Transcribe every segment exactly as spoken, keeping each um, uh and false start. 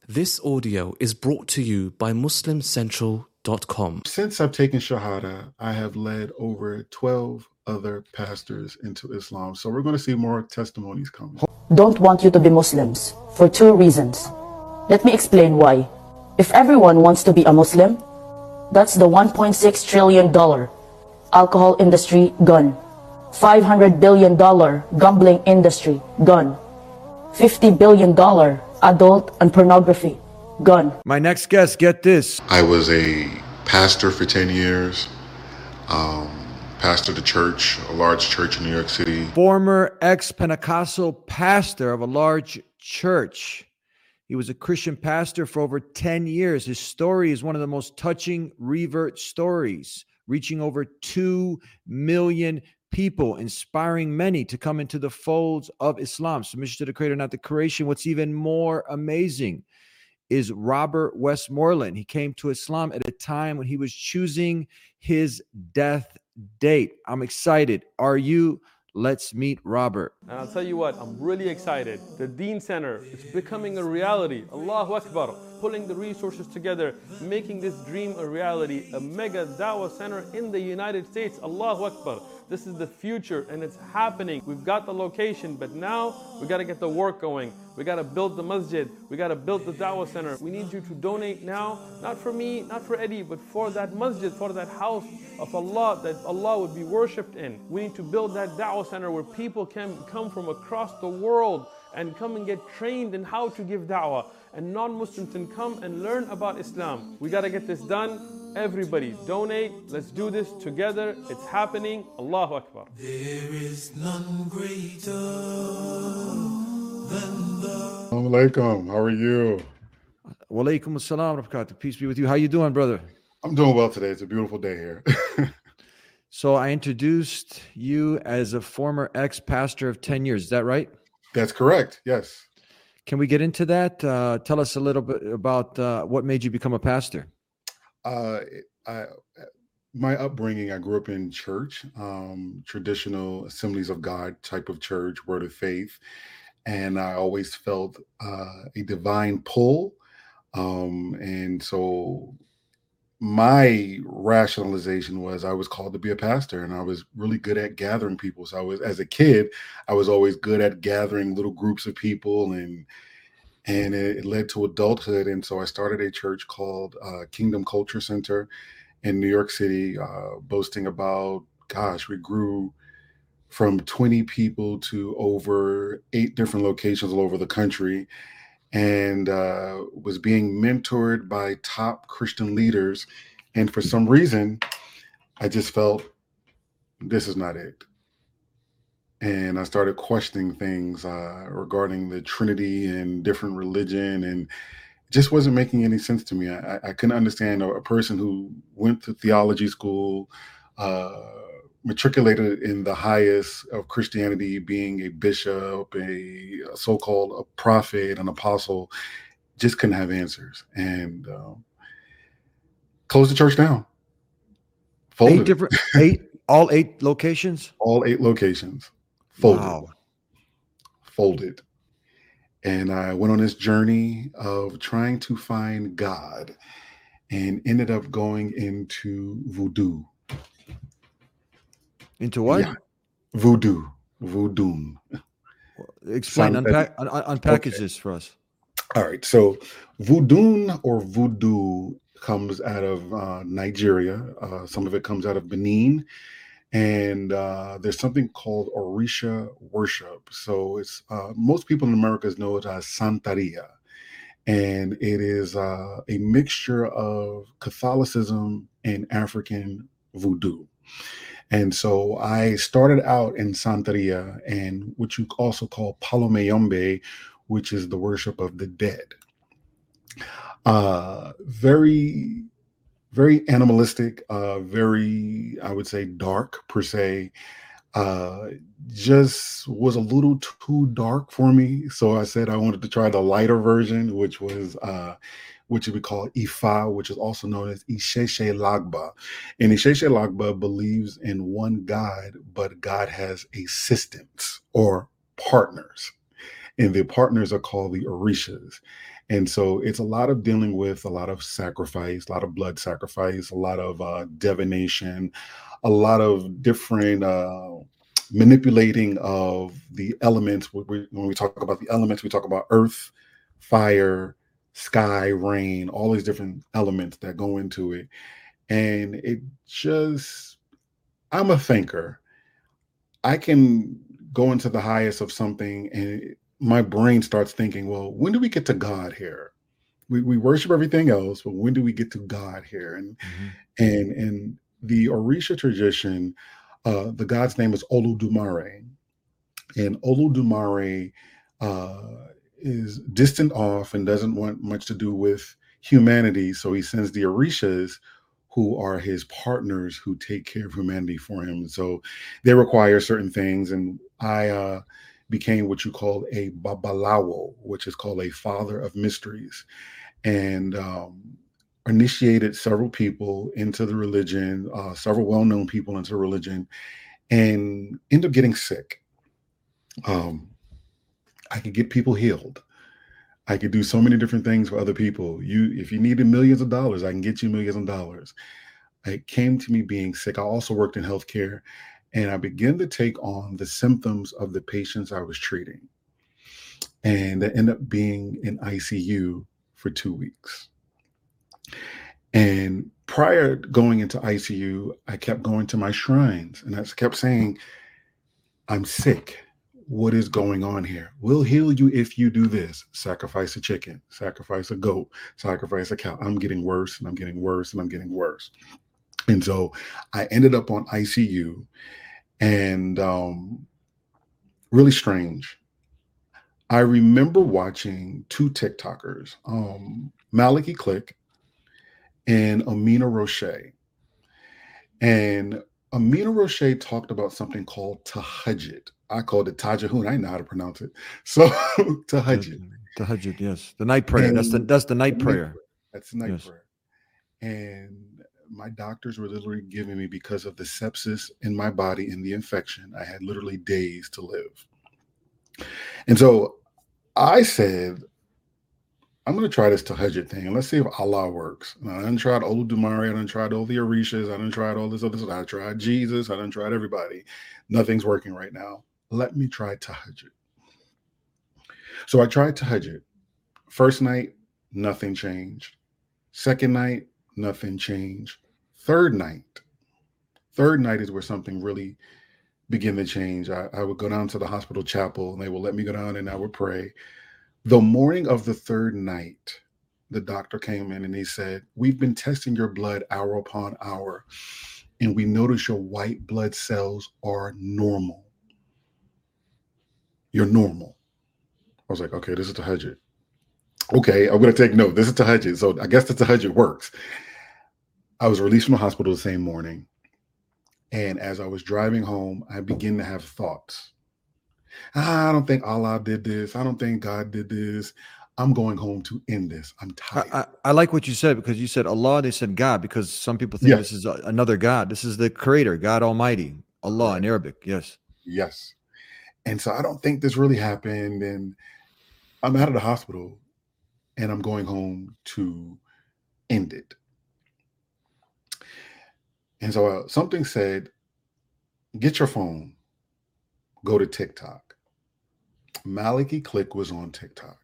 This audio is brought to you by muslim central dot com. Since I've taken Shahada, I have led over twelve other pastors into Islam. So we're going to see more testimonies coming. Don't want you to be Muslims for two reasons. Let me explain why. If everyone wants to be a Muslim, that's the one point six trillion dollar alcohol industry gone, five hundred billion dollar gambling industry gone, fifty billion dollar adult and pornography gone. My next guest, get this. I was a pastor for ten years, um, pastored the church, a large church in New York City. Former ex-Pentecostal pastor of a large church. He was a Christian pastor for over ten years. His story is one of the most touching revert stories, reaching over two million people, inspiring many to come into the folds of Islam. Submission to the Creator, not the creation. What's even more amazing is Robert Westmoreland. He came to Islam at a time when he was choosing his death date. I'm excited. Are you? Let's meet Robert. And I'll tell you what, I'm really excited. The Deen Center is becoming a reality. Allahu Akbar. Pulling the resources together, making this dream a reality. A mega dawah center in the United States. Allahu Akbar. This is the future and it's happening. We've got the location, but now we got to get the work going. We got to build the masjid. We got to build the dawah center. We need you to donate now, not for me, not for Eddie, but for that masjid, for that house of Allah that Allah would be worshipped in. We need to build that dawah center where people can come from across the world and come and get trained in how to give da'wah. And non-Muslims can come and learn about Islam. We got to get this done. Everybody donate. Let's do this together. It's happening. Allahu Akbar. There is none greater than the... Assalamu alaikum. How are you? Wa alaikum assalam wa barakatuh. Peace be with you. How you doing, brother? I'm doing well today. It's a beautiful day here. So I introduced you as a former ex-pastor of ten years. Is that right? That's correct. Yes. Can we get into that? Uh, tell us a little bit about uh, what made you become a pastor. Uh, I, my upbringing, I grew up in church, um, traditional Assemblies of God type of church, Word of Faith. And I always felt uh, a divine pull. Um, and so my rationalization was I was called to be a pastor, and I was really good at gathering people. So I was, as a kid, I was always good at gathering little groups of people, and and it, it led to adulthood. And so I started a church called uh, Kingdom Culture Center in New York City, uh, boasting about, gosh, we grew from twenty people to over eight different locations all over the country, and uh, was being mentored by top Christian leaders. And for some reason, I just felt this is not it. And I started questioning things uh, regarding the Trinity and different religion, and it just wasn't making any sense to me. I, I couldn't understand a, a person who went to theology school, uh, matriculated in the highest of Christianity, being a bishop, a, a so-called a prophet, an apostle, just couldn't have answers, and um, closed the church down. Folded Eight different, eight, all eight locations? All eight locations. Folded. Wow. Folded. And I went on this journey of trying to find God, and ended up going into voodoo. Into what? Yeah. Voodoo. Voodoo. Explain, Sound unpack, un, unpackage okay. this for us. All right. So voodoo or voodoo comes out of uh, Nigeria. Uh, some of it comes out of Benin. And uh, there's something called Orisha worship. So it's uh, most people in America know it as Santeria. And it is uh, a mixture of Catholicism and African voodoo. And so I started out in Santeria, and what you also call Palomeyombe, which is the worship of the dead. Uh, very, very animalistic, uh, very, I would say, dark per se. Uh, just was a little too dark for me. So I said I wanted to try the lighter version, which was uh, which we call Ifa, which is also known as Isheshe Lagba. And Isheshe Lagba believes in one God, but God has assistants or partners. And the partners are called the Orishas. And so it's a lot of dealing with a lot of sacrifice, a lot of blood sacrifice, a lot of uh, divination, a lot of different uh, manipulating of the elements. When we, when we talk about the elements, we talk about earth, fire, sky, rain, all these different elements that go into it. And it just, I'm a thinker. I can go into the highest of something and it, my brain starts thinking, well, when do we get to God here? We, we worship everything else, but when do we get to God here? And mm-hmm. and and the Orisha tradition, uh, the god's name is Oludumare. And Oludumare uh, is distant off and doesn't want much to do with humanity. So he sends the Orishas, who are his partners who take care of humanity for him. So they require certain things. And I uh, became what you call a Babalawo, which is called a father of mysteries, and um, initiated several people into the religion, uh, several well-known people into the religion, and ended up getting sick. Um, I could get people healed. I could do so many different things for other people. You, if you needed millions of dollars, I can get you millions of dollars. It came to me being sick. I also worked in healthcare, and I began to take on the symptoms of the patients I was treating. And I ended up being in I C U for two weeks. And prior to going into I C U, I kept going to my shrines, and I kept saying, I'm sick. What is going on here? We'll heal you if you do this. Sacrifice a chicken, sacrifice a goat, sacrifice a cow. I'm getting worse and I'm getting worse and I'm getting worse. And so I ended up on I C U, and um, really strange. I remember watching two TikTokers, um, Maliki Click and Amina Roche. And Amina Roche talked about something called tahajjud. I called it tajahun. I didn't know how to pronounce it. So tahajjud. Tahajjud, yes. The night prayer. And that's the that's the night the prayer. Night prayer. That's the night yes. prayer. And my doctors were literally giving me, because of the sepsis in my body and the infection, I had literally days to live. And so I said, I'm going to try this tahajjud thing and let's see if Allah works. And I done tried Oludumare, I done tried all the Orishas, I done tried all this other stuff. I tried Jesus, I done tried everybody. Nothing's working right now. Let me try tahajjud. So I tried tahajjud. First night, nothing changed. Second night, nothing changed. Third night, third night is where something really began to change. I, I would go down to the hospital chapel and they would let me go down and I would pray. The morning of the third night, the doctor came in and he said, we've been testing your blood hour upon hour, and we notice your white blood cells are normal. You're normal. I was like, okay, this is tahajjud. Okay, I'm going to take note. This is tahajjud. So I guess the tahajjud works. I was released from the hospital the same morning. And as I was driving home, I began to have thoughts. I don't think Allah did this. I don't think God did this. I'm going home to end this. I'm tired. I, I, I like what you said, because you said Allah, they said God, because some people think yes. this is a, another God. This is the creator, God Almighty, Allah right. in Arabic. Yes. Yes. And so I don't think this really happened. And I'm out of the hospital and I'm going home to end it. And so uh, something said, get your phone, go to TikTok. Maliki Click was on TikTok.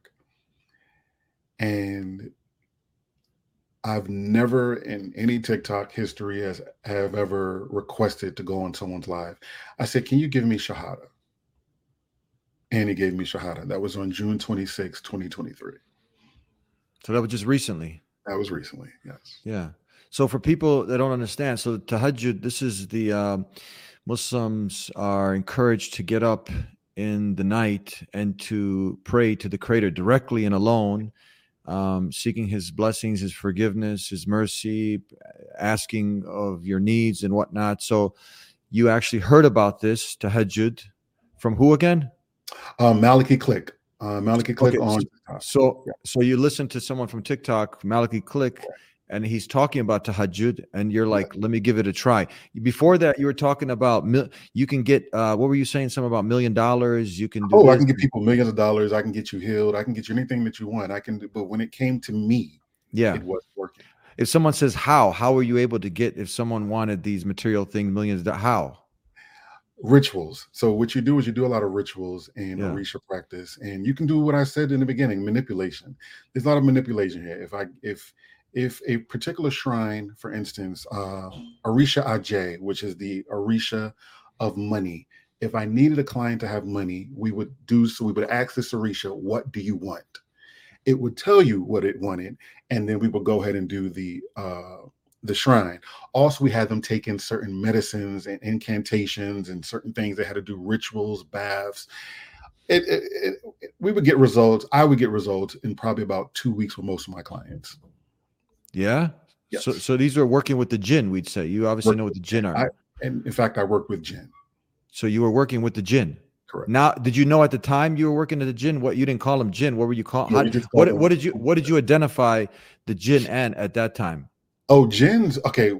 And I've never in any TikTok history has have ever requested to go on someone's live. I said, can you give me Shahada? And he gave me Shahada. That was on June twenty-sixth, twenty twenty-three. So that was just recently. That was recently, yes. Yeah. So for people that don't understand, so tahajjud, this is the um, Muslims are encouraged to get up in the night and to pray to the Creator directly and alone, um, seeking His blessings, His forgiveness, His mercy, asking of your needs and whatnot. So you actually heard about this tahajjud from who again? Uh, Maliki Click. Uh, Maliki Click okay, on TikTok. So, yeah. so you listened to someone from TikTok, Maliki Click, and he's talking about tahajjud, and you're like, let me give it a try. Before that, you were talking about mil- you can get uh, what were you saying? Something about million dollars. You can do. Oh, this. I can get people millions of dollars. I can get you healed. I can get you anything that you want. I can do, but when it came to me, Yeah, it wasn't working. If someone says how, how were you able to get? If someone wanted these material things, millions, of do- how? Rituals. So what you do is you do a lot of rituals in Yeah. Orisha practice, and you can do what I said in the beginning, manipulation. There's a lot of manipulation here. If I if if a particular shrine, for instance, uh Orisha Ajay, which is the Orisha of money, if I needed a client to have money, we would do so. We would ask this Orisha, what do you want? It would tell you what it wanted, and then we would go ahead and do the uh the shrine. Also, we had them take in certain medicines and incantations and certain things. They had to do rituals, baths. It, it, it, it- we would get results. I would get results in probably about two weeks with most of my clients. Yeah. Yes. So, so these are working with the jinn. We'd say you obviously Work know what the jinn are. I, and in fact, I worked with Jen. So you were working with the jinn. Correct. Now, did you know at the time you were working at the jinn? What you didn't call them jinn? What were you calling? No, we just What called what them- did you what did you identify the jinn and at that time? Oh, Jen's okay.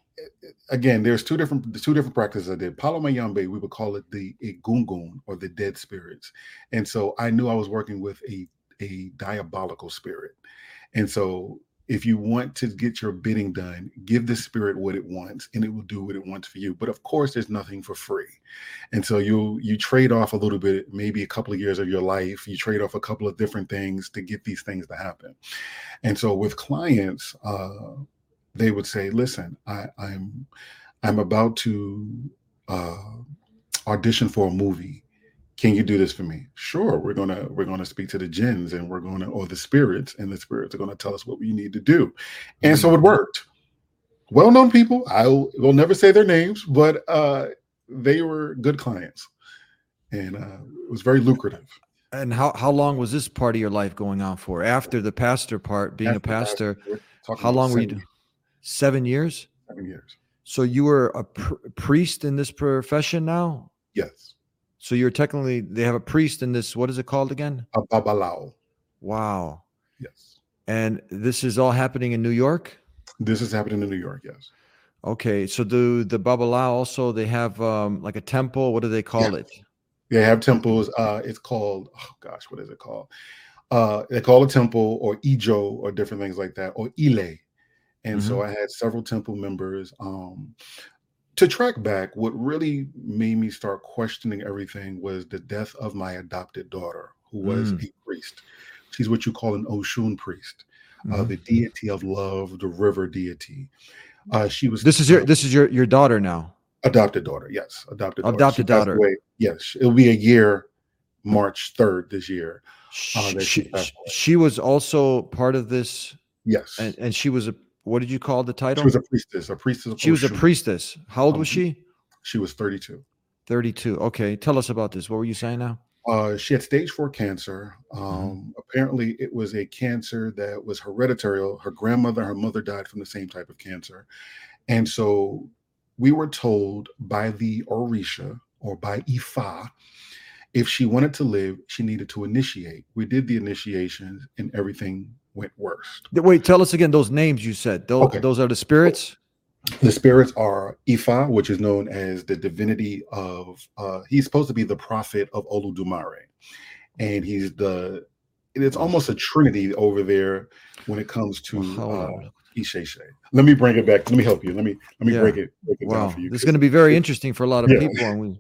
Again, there's two different two different practices I did. Palo Mayombe, we would call it the Egungun or the dead spirits. And so I knew I was working with a, a diabolical spirit. And so if you want to get your bidding done, give the spirit what it wants and it will do what it wants for you. But of course, there's nothing for free. And so you you trade off a little bit, maybe a couple of years of your life. You trade off a couple of different things to get these things to happen. And so with clients, uh, they would say, listen, I, I'm I'm about to uh, audition for a movie. Can you do this for me? Sure, we're gonna we're gonna speak to the jinns and we're gonna or the spirits, and the spirits are gonna tell us what we need to do. And so it worked. Well-known people, I will never say their names, but uh, they were good clients, and uh, it was very lucrative. And how how long was this part of your life going on for? After the pastor part, being a After pastor, we're talking how about long were you seven- doing? Seven years? Seven years. So you were a pr- priest in this profession now? Yes. So you're technically, they have a priest in this, what is it called again? A babalao. Wow. Yes. And this is all happening in New York? This is happening in New York. Yes. Okay. So do the Babala also, they have um, like a temple? What do they call Yeah. it? They have temples. Uh, it's called, oh gosh, what is it called? Uh, they call it temple or Ijo or different things like that, or Ile. And so I had several temple members. Um, to track back, what really made me start questioning everything was the death of my adopted daughter, who was Mm. a priest. She's what you call an Oshun priest, uh, Mhm. the deity of love, the river deity. Uh, she was This is your uh, this is your your daughter now. adopted daughter. Yes, adopted daughter. Adopted She passed daughter. away. Yes, it'll be a year, March third this year. She, that she, she passed away. she was also part of this, Yes, and, and she was a, what did you call the title? she was a priestess. A priestess. Of She was a Oshun. priestess. How old was Um, she? She was thirty-two. thirty-two. Okay. Tell us about this. What were you saying now? Uh, she had stage four cancer. Um, Mm-hmm. Apparently, it was a cancer that was hereditary. Her grandmother, her mother died from the same type of cancer. And so we were told by the Orisha or by Ifa, if she wanted to live, she needed to initiate. We did the initiations and everything went worse. Wait, tell us again those names you said. Those, Okay. those are the spirits? The spirits are Ifa, which is known as the divinity of, uh, he's supposed to be the prophet of Oludumare. And he's the, it's almost a trinity over there when it comes to Wow. uh, Isheshe. Let me bring it back. Let me help you. Let me, let me Yeah. break it, break it down Wow. for you. This is going to be very interesting for a lot of Yeah. people. And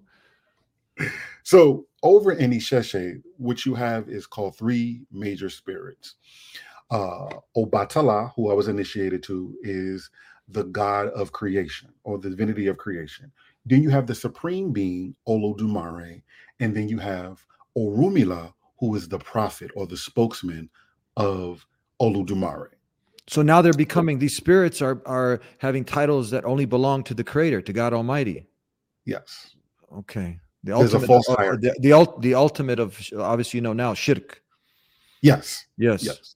we, So over in Isheshe, what you have is called three major spirits. Uh, Obatala, who I was initiated to, is the god of creation or the divinity of creation. Then you have the supreme being, Olodumare, and then you have Orumila, who is the prophet or the spokesman of Olodumare. so now they're becoming, these spirits are, are having titles that only belong to the creator, to God Almighty. Yes. Okay. The There's a ultimate, false uh, hierarchy. the, the, ult, the ultimate of, obviously, you know, now shirk. Yes. Yes. Yes.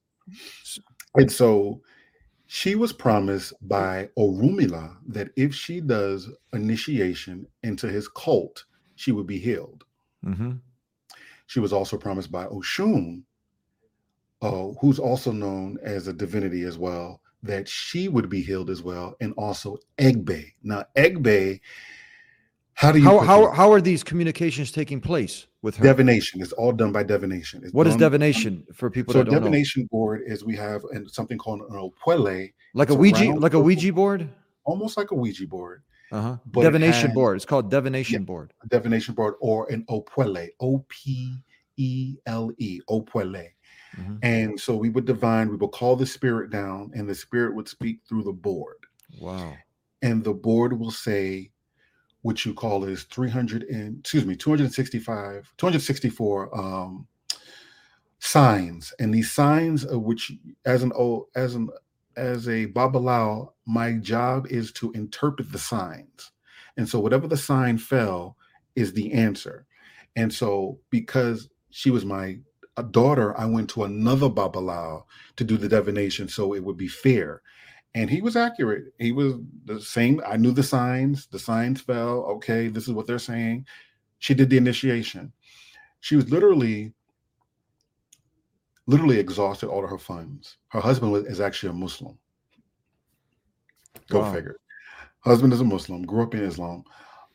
And so she was promised by Orumila that if she does initiation into his cult, she would be healed. Mm-hmm. She was also promised by Oshun, uh, who's also known as a divinity as well, that she would be healed as well, and also Egbe. Now, Egbe, how do you How put how these- how are these communications taking place with her? divination? It's all done by divination. It's What is done- divination for people So that don't know? divination board is we have an, something called an opwele, Like a it's a Ouija, round like a circle. Ouija board? almost like a Ouija board, Uh-huh. but it Divination has- board. It's called divination board. a divination board, or an opwele, O P E L E, opwele. Mhm. And so we would divine, we would call the spirit down, and the spirit would speak through the board. Wow. And the board will say what you call is three hundred and excuse me, two hundred sixty-five, two hundred sixty-four um signs. And these signs of which as an oh as an as a Babalao, my job is to interpret the signs. And so whatever the sign fell is the answer. And so because she was my a daughter, I went to another Babalao to do the divination so it would be fair. And he was accurate. He was the same. I knew the signs. The signs fell. Okay, this is what they're saying. She did the initiation. She was literally, literally exhausted all of her funds. Her husband was, is actually a Muslim. Go Wow. figure. Husband is a Muslim, grew up in Islam.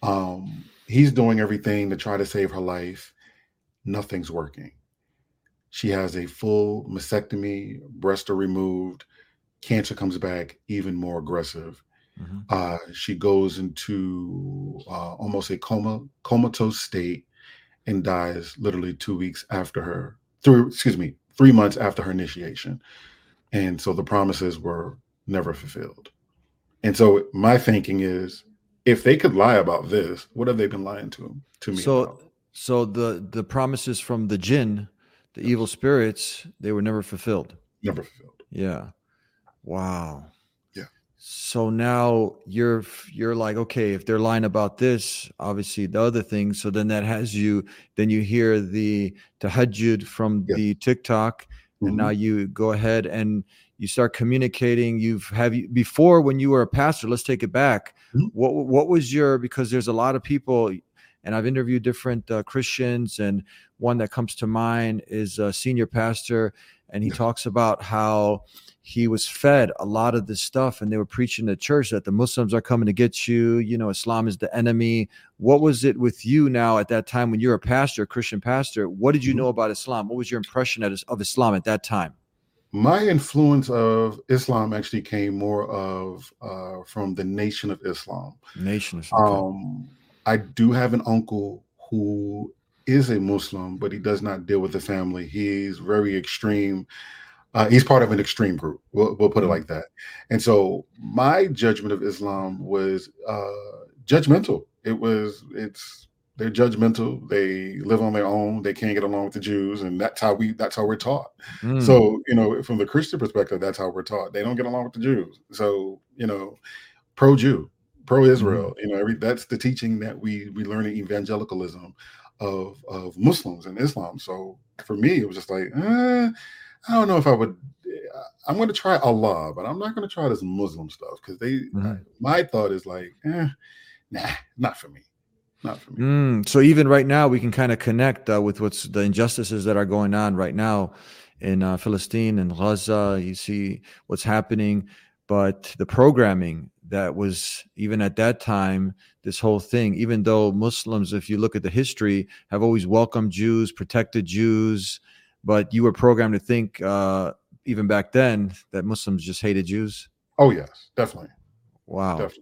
Um, he's doing everything to try to save her life. Nothing's working. She has a full mastectomy, breasts are removed. Cancer comes back even more aggressive. Mhm. Uh, she goes into uh, almost a coma, comatose state and dies literally two weeks after her, through, excuse me, three months after her initiation. And so the promises were never fulfilled. And so my thinking is, if they could lie about this, what have they been lying to to me So about? so the the promises from the jinn, the evil spirits, they were never fulfilled. Never fulfilled. Yeah. Wow. Yeah. So now you're you're like, okay, if they're lying about this, obviously the other thing. So then that has you. Then you hear the tahajjud from Yes. the TikTok, and Mhm. now you go ahead and you start communicating. You've have you before when you were a pastor. Let's take it back. Mhm. What what was your? Because there's a lot of people, and I've interviewed different uh, Christians, and one that comes to mind is a senior pastor, and he Yeah. talks about how he was fed a lot of this stuff, and they were preaching to church that the Muslims are coming to get you. You know, Islam is the enemy. What was it with you now at that time when you're a pastor, a Christian pastor? What did you Mhm. know about Islam? What was your impression of of Islam at that time? My influence of Islam actually came more of uh, from the Nation of Islam. Nation. Okay. Um, I do have an uncle who is a Muslim, but he does not deal with the family. He's very extreme. Uh, he's part of an extreme group. We'll, we'll put it Mhm. like that. And so my judgment of Islam was uh, judgmental. It was, it's, they're judgmental. They live on their own. They can't get along with the Jews. And that's how we, that's how we're taught. Mm. So, you know, from the Christian perspective, that's how we're taught. They don't get along with the Jews. So, you know, pro-Jew, pro-Israel, you know, every that's the teaching that we we learn in evangelicalism of of Muslims and Islam. So for me, it was just like, eh, I don't know if I would. I'm going to try Allah, but I'm not going to try this Muslim stuff because they. Mhm. My thought is like, eh, nah, not for me, not for me. Mm, so even right now, we can kind of connect uh, with what's the injustices that are going on right now in uh, Palestine and Gaza. You see what's happening, but the programming that was even at that time, this whole thing, even though Muslims, if you look at the history, have always welcomed Jews, protected Jews, but you were programmed to think, uh, even back then, that Muslims just hated Jews. Oh yes, definitely, Wow. definitely.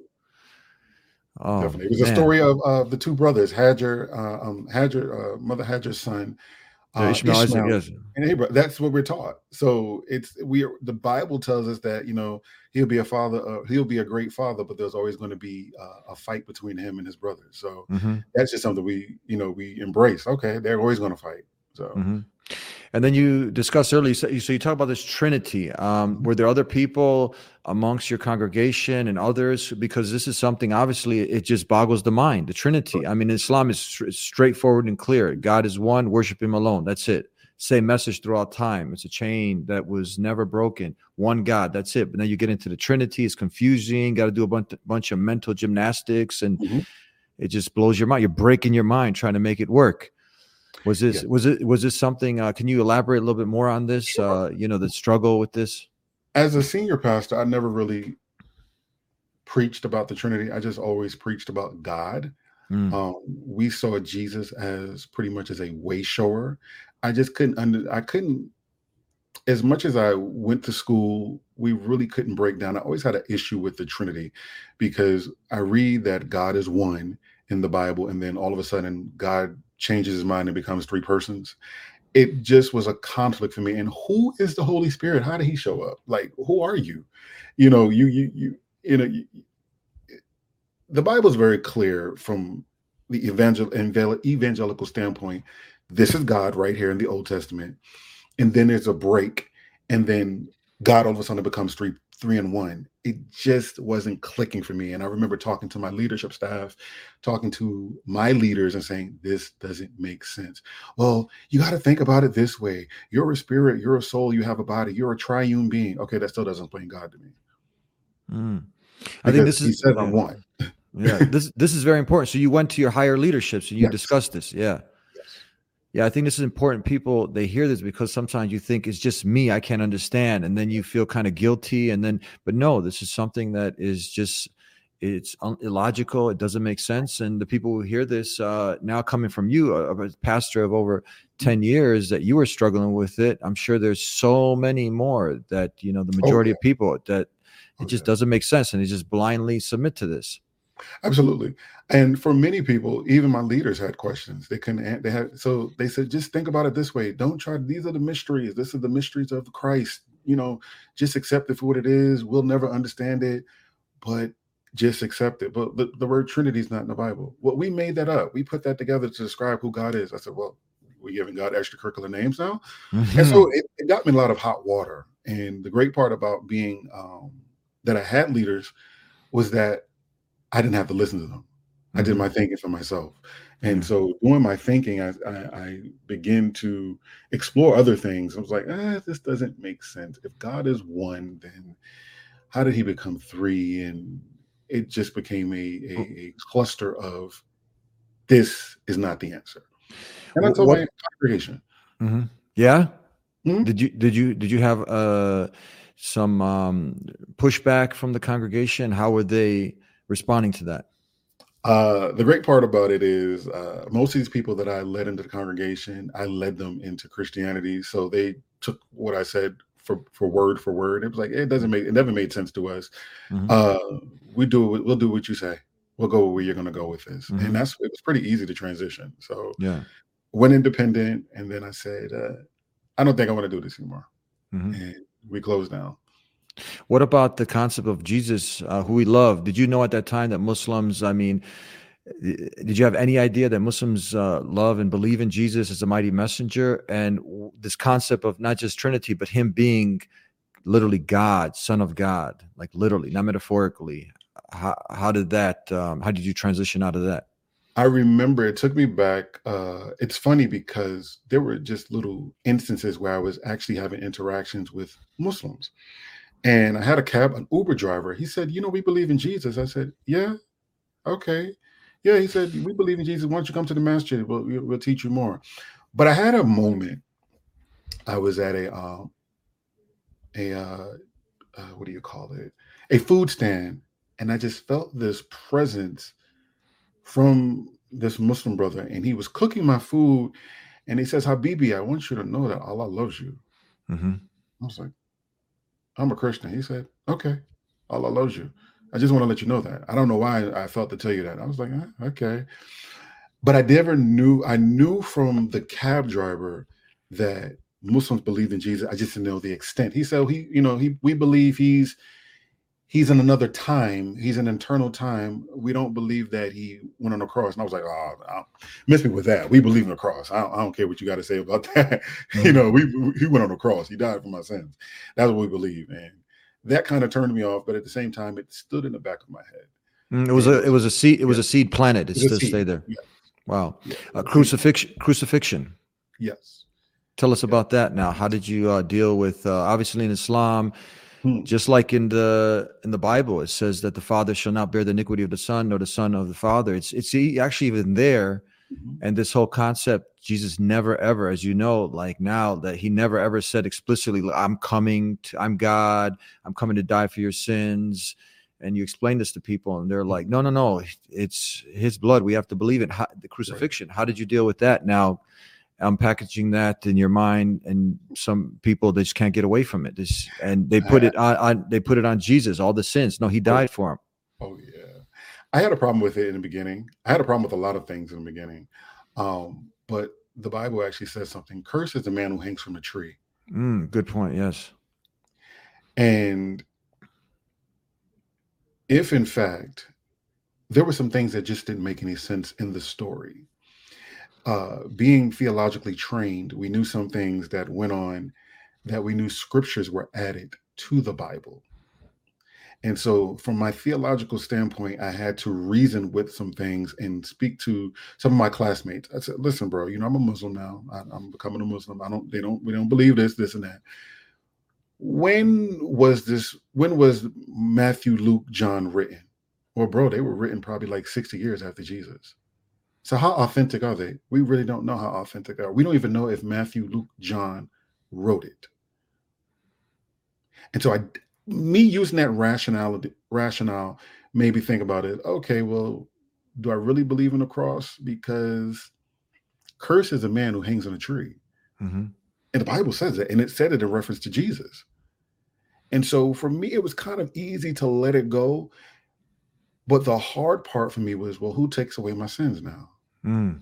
Oh, Definitely. It was man. a story of uh, the two brothers, Hajar, uh, um, Hajar, uh, Mother Hajar's son, Yeah, uh, Ishmael, Isaac, Ishmael, yes. and Abraham. That's what we're taught. So it's we are, the Bible tells us that, you know, he'll be a father, uh, he'll be a great father, but there's always going to be uh, a fight between him and his brothers. So Mhm. that's just something we, you know, we embrace. Okay, they're always going to fight. So Mhm. And then you discussed earlier, so you, so you talk about this Trinity. Um, were there other people amongst your congregation and others? Because this is something, obviously, it just boggles the mind, the Trinity. I mean, Islam is str- straightforward and clear. God is one, worship him alone. That's it. Same message throughout time. It's a chain that was never broken. One God, that's it. But then you get into the Trinity, it's confusing. Got to do a bunch, bunch of mental gymnastics, and Mhm. it just blows your mind. You're breaking your mind trying to make it work. Was this Yeah. was it was this something? Uh, can you elaborate a little bit more on this? Uh, you know, the struggle with this. as a senior pastor, I never really preached about the Trinity. I just always preached about God. Mm. Um, we saw Jesus as pretty much as a way shower. I just couldn't under, I couldn't, as much as I went to school, we really couldn't break down. I always had an issue with the Trinity because I read that God is one in the Bible, and then all of a sudden God changes his mind and becomes three persons. It just was a conflict for me. And who is the Holy Spirit? How did he show up? Like, who are you? You know, you, you, you, you know, you, the Bible is very clear from the evangel- evangelical standpoint. This is God right here in the Old Testament. And then there's a break. And then God all of a sudden becomes three, three and one. It just wasn't clicking for me. And I remember talking to my leadership staff, talking to my leaders and saying, this doesn't make sense. Well, you got to think about it this way. You're a spirit, you're a soul, you have a body, you're a triune being. Okay, that still doesn't explain God to me. Mm. I think this is, he said yeah. I'm one. Yeah, this this is very important. So you went to your higher leaderships and you Yes. discussed this. Yeah. Yes. Yeah, I think this is important. People, they hear this because sometimes you think it's just me, I can't understand. And then you feel kind of guilty. And then, but no, this is something that is just, it's un- illogical. It doesn't make sense. And the people who hear this uh, now coming from you, a, a pastor of over ten years, that you were struggling with it. I'm sure there's so many more that, you know, the majority Oh, yeah. of people that it Oh, just yeah. doesn't make sense. And they just blindly submit to this. Absolutely. And for many people, even my leaders had questions. They couldn't, an- they had, so they said, just think about it this way. Don't try, these are the mysteries. This is the mysteries of Christ. You know, just accept it for what it is. We'll never understand it, but just accept it. But the, the word Trinity is not in the Bible. Well, we made that up. We put that together to describe who God is. I said, well, we're giving God extracurricular names now. And so it, it got me in a lot of hot water. And the great part about being, um, that I had leaders was that I didn't have to listen to them. I did my thinking for myself. And so doing my thinking, I, I, I began to explore other things. I was like, eh, this doesn't make sense. If God is one, then how did he become three? And it just became a, a, a cluster of, this is not the answer. And I told What- my congregation. Mm-hmm. Yeah. Mhm. Did you did you did you have uh, some um, pushback from the congregation? How were they responding to that? Uh, the great part about it is uh, most of these people that I led into the congregation, I led them into Christianity. So they took what I said for, for word for word. It was like, it doesn't make, it never made sense to us. Mhm. Uh, we do, we'll do what you say. We'll go where you're going to go with this. Mhm. And that's, it was pretty easy to transition. So Yeah. went independent. And then I said, uh, I don't think I want to do this anymore. Mhm. And we closed down. What about the concept of Jesus, uh, who we love? Did you know at that time that Muslims, I mean, did you have any idea that Muslims uh, love and believe in Jesus as a mighty messenger? And w- this concept of not just Trinity, but him being literally God, Son of God, like literally, not metaphorically. How, how did that, um, how did you transition out of that? I remember it took me back. Uh, it's funny because there were just little instances where I was actually having interactions with Muslims. And I had a cab, an Uber driver. He said, you know, we believe in Jesus. I said, yeah, okay. Yeah, he said, we believe in Jesus. Why don't you come to the masjid? We'll, we'll we'll teach you more. But I had a moment. I was at a, um, a uh, uh, what do you call it? A food stand. And I just felt this presence from this Muslim brother. And he was cooking my food. And he says, Habibi, I want you to know that Allah loves you. Mm-hmm. I was like, I'm a Christian. He said, okay, Allah loves you. I just want to let you know that. I don't know why I felt to tell you that. I was like, eh, okay. But I never knew, I knew from the cab driver that Muslims believed in Jesus. I just didn't know the extent. He said, he, you know, he, we believe he's, he's in another time. He's an eternal time. We don't believe that he went on the cross. And I was like, oh, I'll miss me with that. We believe in the cross. I don't, I don't care what you got to say about that. Mm-hmm. You know, we, he went on the cross. He died for my sins. That's what we believe. And that kind of turned me off. But at the same time, it stood in the back of my head. Mm, it was a, it was a seed, it was Yeah. a seed planted. It It was a still seed. stayed there. Yeah. Wow. Yeah. Uh, crucifixion, crucifixion. Yes. Tell us about that now. How did you uh, deal with, uh, obviously in Islam, Hmm. just like in the in the Bible, it says that the father shall not bear the iniquity of the son, nor the son of the father. It's it's e- actually even there. Mhm. And this whole concept, Jesus never ever, as you know, like now that he never ever said explicitly, I'm coming to, I'm God, I'm coming to die for your sins. And you explain this to people and they're like, no, no, no, it's his blood. We have to believe it. How, the crucifixion. How did you deal with that? Now I'm packaging that in your mind, and some people, they just can't get away from it. This, and they put it on, on, they put it on Jesus, all the sins. No, he died for him. Oh yeah. I had a problem with it in the beginning. I had a problem with a lot of things in the beginning. Um, but the Bible actually says something. Cursed is the man who hangs from a tree. Mm, good point. Yes. And if in fact there were some things that just didn't make any sense in the story, uh, being theologically trained, we knew some things that went on, that we knew scriptures were added to the Bible. And so from my theological standpoint, I had to reason with some things and speak to some of my classmates. I said, listen, bro, you know, I'm a Muslim now. I, I'm becoming a Muslim. I don't, they don't, we don't believe this, this and that. When was this, when was Matthew, Luke, John written? Well, bro, they were written probably like sixty years after Jesus. So how authentic are they? We really don't know how authentic they are. We don't even know if Matthew, Luke, John wrote it. And so I, me using that rationality, rationale made me think about it. Okay, well, do I really believe in the cross? Because cursed is a man who hangs on a tree. Mm-hmm. And the Bible says it, and it said it in reference to Jesus. And so for me, it was kind of easy to let it go. But the hard part for me was, well, who takes away my sins now? Mm.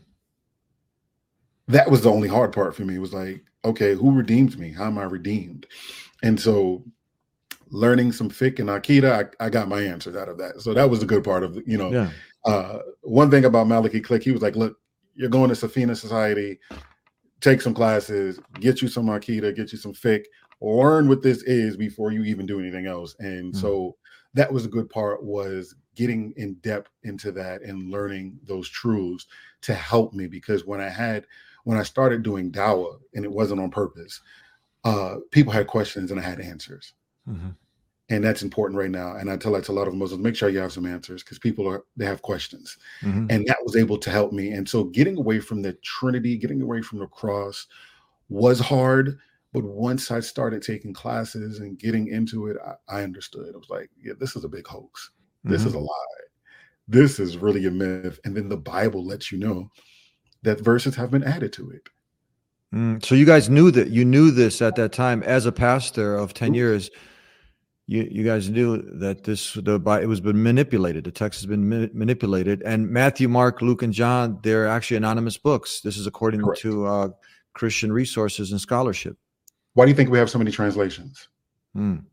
That was the only hard part for me. It was like, okay, who redeems me? How am I redeemed? And so learning some fiqh and Aqidah, I, I got my answers out of that. So that was the good part of, you know, Yeah. uh, one thing about Maliki Click, he was like, look, you're going to Safina Society, take some classes, get you some Aqidah, get you some fiqh, learn what this is before you even do anything else. And Mm. so that was a good part, was getting in depth into that and learning those truths to help me. Because when I had, when I started doing dawah, and it wasn't on purpose, uh, people had questions and I had answers. Mm-hmm. And that's important right now. And I tell that to a lot of Muslims, make sure you have some answers, because people are, they have questions. Mm-hmm. And that was able to help me. And so getting away from the Trinity, getting away from the cross was hard. But once I started taking classes and getting into it, I, I understood. I was like, yeah, this is a big hoax. This Mm-hmm. is a lie. This is really a myth. And then the Bible lets you know that verses have been added to it. Mm. So you guys knew that, you knew this at that time as a pastor of ten years. You you guys knew that this, the it was been manipulated. The text has been ma- manipulated. And Matthew, Mark, Luke, and John, they're actually anonymous books. This is according Correct. to uh, Christian Resources and Scholarship. Why do you think we have so many translations? Mm.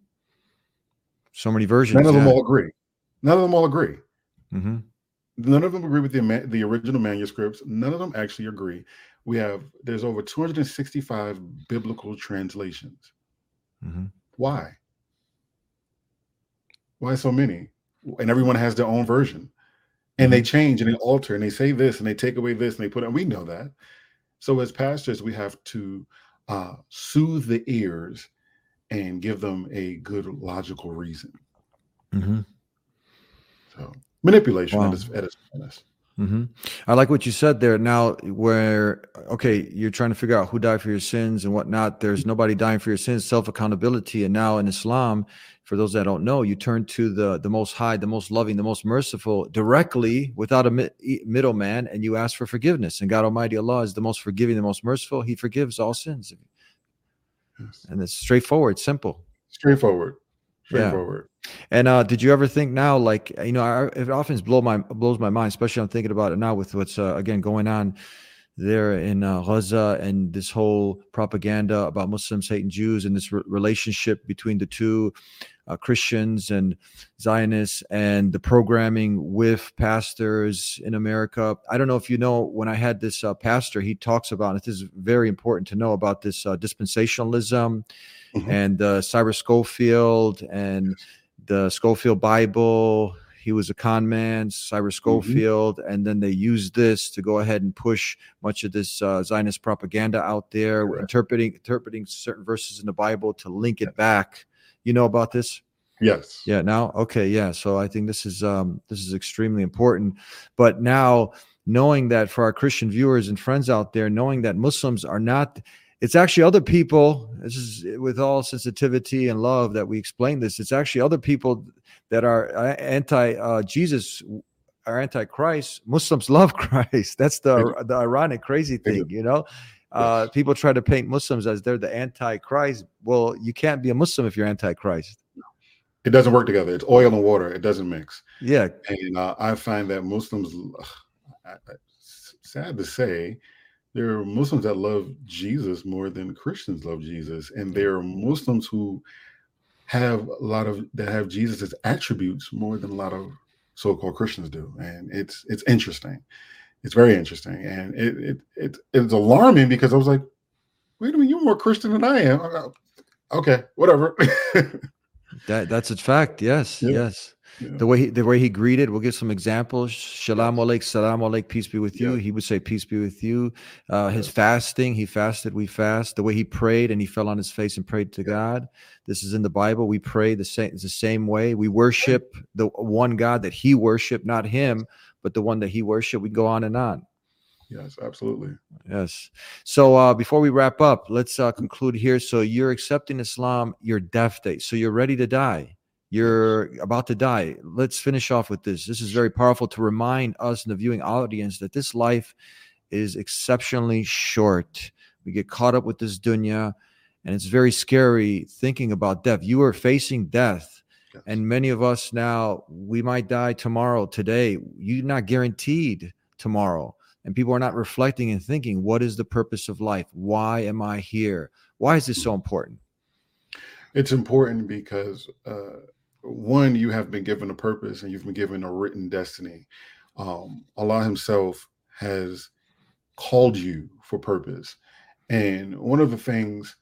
So many versions. None of them yeah. all agree. None of them all agree. Mm-hmm. None of them agree with the the original manuscripts. None of them actually agree. We have, there's over two hundred sixty-five biblical translations. Mm-hmm. Why? Why so many? And everyone has their own version. And Mm-hmm. they change and they alter and they say this and they take away this and they put it, we know that. So as pastors, we have to uh, soothe the ears and give them a good logical reason. Mm-hmm. So manipulation Wow. at its, at its finest. Mm-hmm. I like what you said there. Now, where, okay, you're trying to figure out who died for your sins and whatnot. There's nobody dying for your sins, self-accountability. And now in Islam, for those that don't know, you turn to the, the most high, the most loving, the most merciful directly without a mi- middleman, and you ask for forgiveness. And God Almighty Allah is the most forgiving, the most merciful. He forgives all sins. Yes. And it's straightforward, simple. Straightforward. Yeah. Straightforward. And uh, did you ever think now, like, you know, I, it often blow my blows my mind, especially I'm thinking about it now with what's uh, again going on there in uh, Gaza, and this whole propaganda about Muslims hating Jews, and this re- relationship between the two, uh, Christians and Zionists, and the programming with pastors in America. I don't know if you know, when I had this uh, pastor, he talks about, and this is very important to know about this uh, dispensationalism. Mhm. And uh, Cyrus Schofield and the Schofield Bible. He was a con man, Cyrus Schofield, mm-hmm. and then they used this to go ahead and push much of this uh, Zionist propaganda out there, Correct. interpreting interpreting certain verses in the Bible to link it yes. back. You know about this? Yes. Yeah. Now, okay. Yeah. So I think this is um, this is extremely important. But now, knowing that for our Christian viewers and friends out there, knowing that Muslims are not, it's actually other people, this is with all sensitivity and love that we explain this, it's actually other people that are anti-Jesus, uh, are anti-Christ. Muslims love Christ. That's the, the ironic, crazy thing, you know? Uh, yes. People try to paint Muslims as they're the anti-Christ. Well, you can't be a Muslim if you're anti-Christ. It doesn't work together. It's oil and water. It doesn't mix. Yeah. And uh, I find that Muslims, uh, sad to say, there are Muslims that love Jesus more than Christians love Jesus. And there are Muslims who have a lot of, that have Jesus' attributes more than a lot of so-called Christians do. And it's, it's interesting. It's very interesting. And it, it, it, it's alarming because I was like, wait a minute, you're more Christian than I am. I'm, okay, whatever. That that's a fact. Yes, yeah. yes. Yeah. The way he, the way he greeted, we'll give some examples. Shalom aleik, salam aleik, peace be with you. Yeah. He would say, peace be with you. Uh, his yeah. fasting, he fasted, we fast. The way he prayed and he fell on his face and prayed to yeah. God. This is in the Bible. We pray the same, it's the same way. We worship the one God that he worshiped, not him, but the one that he worshiped. We go on and on. Yes, absolutely. Yes. So uh, before we wrap up, let's uh, conclude here. So you're accepting Islam, your death date. So you're ready to die. You're about to die. Let's finish off with this. This is very powerful to remind us and the viewing audience that this life is exceptionally short. We get caught up with this dunya, and it's very scary thinking about death. You are facing death. Yes. And many of us now, we might die tomorrow, today. You're not guaranteed tomorrow. And people are not reflecting and thinking, what is the purpose of life? Why am I here? Why is this so important? It's important because, uh, one, you have been given a purpose and you've been given a written destiny. Um, Allah himself has called you for purpose. And one of the things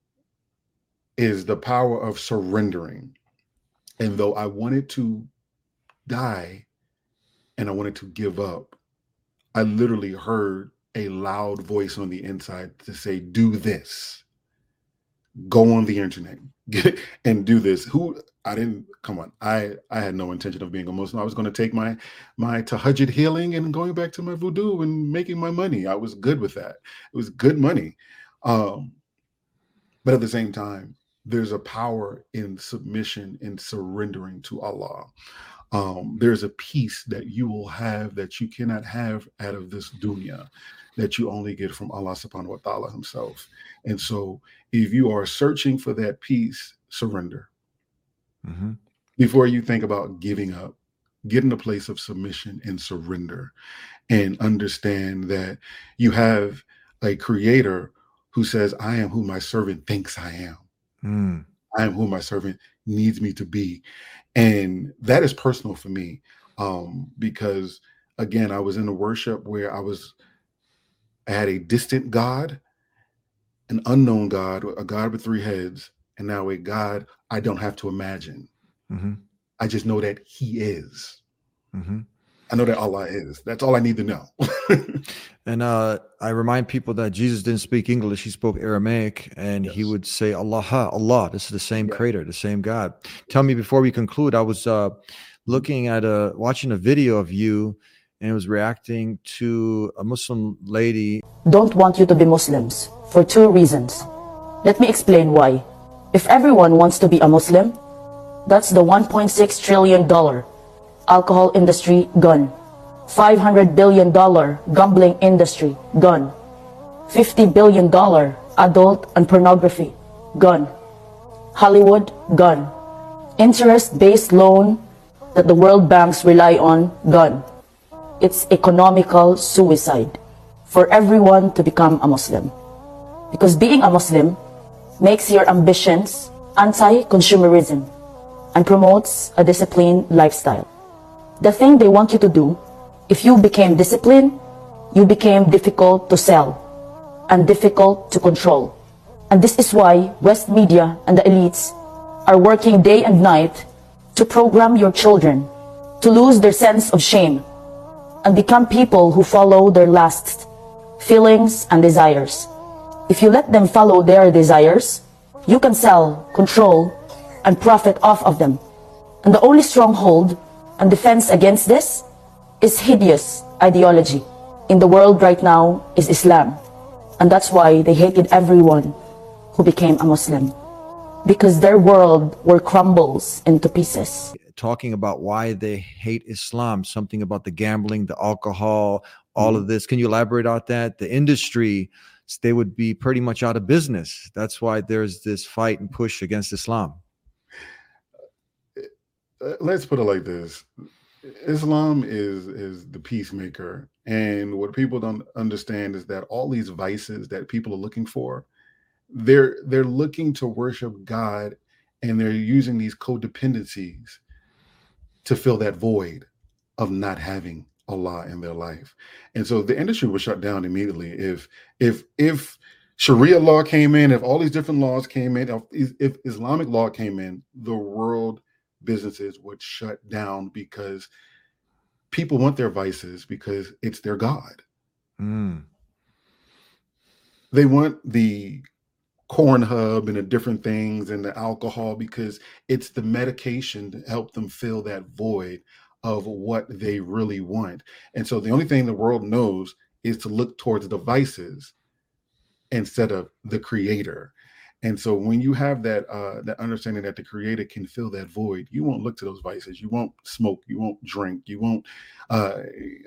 is the power of surrendering. And though I wanted to die and I wanted to give up, I literally heard a loud voice on the inside to say, do this. Go on the internet get, and do this. Who I didn't come on. I, I had no intention of being a Muslim. I was going to take my my tahajjud healing and going back to my voodoo and making my money. I was good with that. It was good money. Um, but at the same time, there's a power in submission and surrendering to Allah. Um, there's a peace that you will have that you cannot have out of this dunya, that you only get from Allah subhanahu wa ta'ala himself. And so if you are searching for that peace, surrender. Mm-hmm. Before you think about giving up, get in a place of submission and surrender and understand that you have a creator who says, I am who my servant thinks I am. Mm. I am who my servant needs me to be. And that is personal for me, um, because, again, I was in a worship where I was, I had a distant God, an unknown God, a God with three heads, and now a God I don't have to imagine. Mm-hmm. I just know that he is. Mm-hmm. I know that Allah is. That's all I need to know. And uh, I remind people that Jesus didn't speak English. He spoke Aramaic, and yes. he would say, Allah, Allah. This is the same yeah. creator, the same God. Tell me, before we conclude, I was uh, looking at a, watching a video of you, and it was reacting to a Muslim lady. Don't want you to be Muslims for two reasons. Let me explain why. If everyone wants to be a Muslim, that's the one point six trillion dollar alcohol industry gone. five hundred billion dollar gambling industry gone. fifty billion dollar adult and pornography gone. Hollywood gone. Interest-based loan that the world banks rely on gone. It's economical suicide for everyone to become a Muslim. Because being a Muslim makes your ambitions anti-consumerism and promotes a disciplined lifestyle. The thing they want you to do, if you became disciplined, you became difficult to sell and difficult to control. And this is why West media and the elites are working day and night to program your children to lose their sense of shame and become people who follow their lusts, feelings, and desires. If you let them follow their desires, you can sell, control, and profit off of them. And the only stronghold and defense against this is hideous ideology in the world right now is Islam. And that's why they hated everyone who became a Muslim, because their world were crumbles into pieces. Talking about why they hate Islam, something about the gambling, the alcohol, all of this. Can you elaborate on that? The industry, they would be pretty much out of business. That's why there's this fight and push against Islam. Let's put it like this. Islam is is the peacemaker. And what people don't understand is that all these vices that people are looking for, they're they're looking to worship God, and they're using these codependencies to fill that void of not having Allah in their life. And so the industry was shut down immediately. If if if Sharia law came in, if all these different laws came in, if, if Islamic law came in, the world businesses would shut down, because people want their vices because it's their God. Mm. They want the corn hub and the different things and the alcohol because it's the medication to help them fill that void of what they really want. And so the only thing the world knows is to look towards the vices instead of the creator. And so when you have that uh, that understanding that the creator can fill that void, you won't look to those vices. You won't smoke. You won't drink. You won't uh,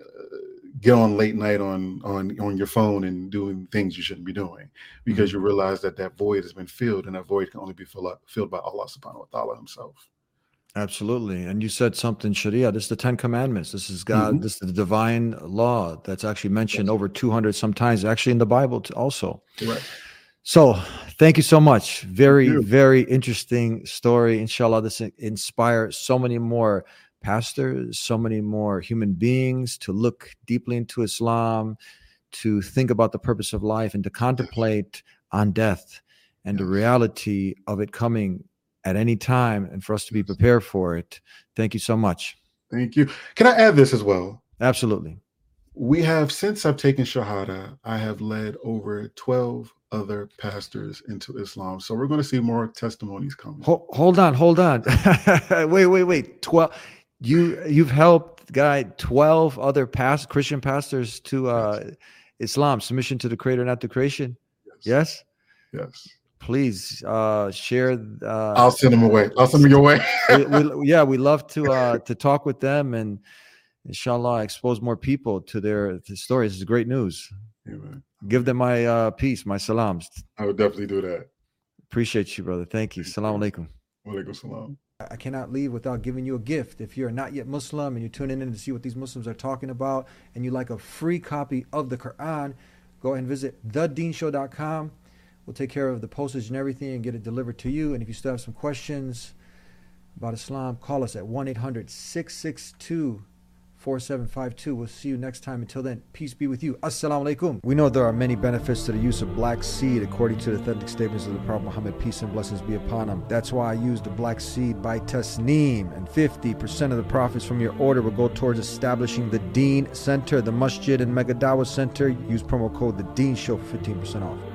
get on late night on on on your phone and doing things you shouldn't be doing, because mm-hmm. you realize that that void has been filled, and that void can only be filled up, filled by Allah subhanahu wa ta'ala himself. Absolutely. And you said something, Sharia. This is the Ten Commandments. This is God. Mm-hmm. This is the divine law that's actually mentioned yes. over two hundred sometimes, actually in the Bible also. Right. So thank you so much. Very, very interesting story. Inshallah, this inspires so many more pastors, so many more human beings to look deeply into Islam, to think about the purpose of life, and to contemplate on death and the reality of it coming at any time, and for us to be prepared for it. Thank you so much. Thank you. Can I add this as well? Absolutely. We have, since I've taken Shahada, I have led over twelve other pastors into Islam. So we're going to see more testimonies coming. Hold, hold on, hold on. wait, wait, wait. twelve. You, you've helped guide twelve other past Christian pastors to uh, yes. Islam, submission to the creator, not the creation. Yes. Yes. Yes. Please uh, share. Uh, I'll send them away. I'll send them your way. we, we, yeah, we love to uh, to talk with them and, inshallah, expose more people to their to stories. It's great news. Amen. Give them my uh, peace, my salams. I would definitely do that. Appreciate you, brother. Thank you. Salam alaikum. Wa alaikum salam. I cannot leave without giving you a gift. If you're not yet Muslim and you're tuning in to see what these Muslims are talking about, and you like a free copy of the Quran, go ahead and visit the deen show dot com. We'll take care of the postage and everything and get it delivered to you. And if you still have some questions about Islam, call us at one eight hundred, six six two, four seven five two. We'll see you next time. Until then, peace be with you. Assalamu alaikum. We know there are many benefits to the use of black seed according to the authentic statements of the Prophet Muhammad, peace and blessings be upon him. That's why I use the black seed by Tasneem, and fifty percent of the profits from your order will go towards establishing the Deen Center, the Masjid and Mega Dawah Center. Use promo code The Deen Show for fifteen percent off.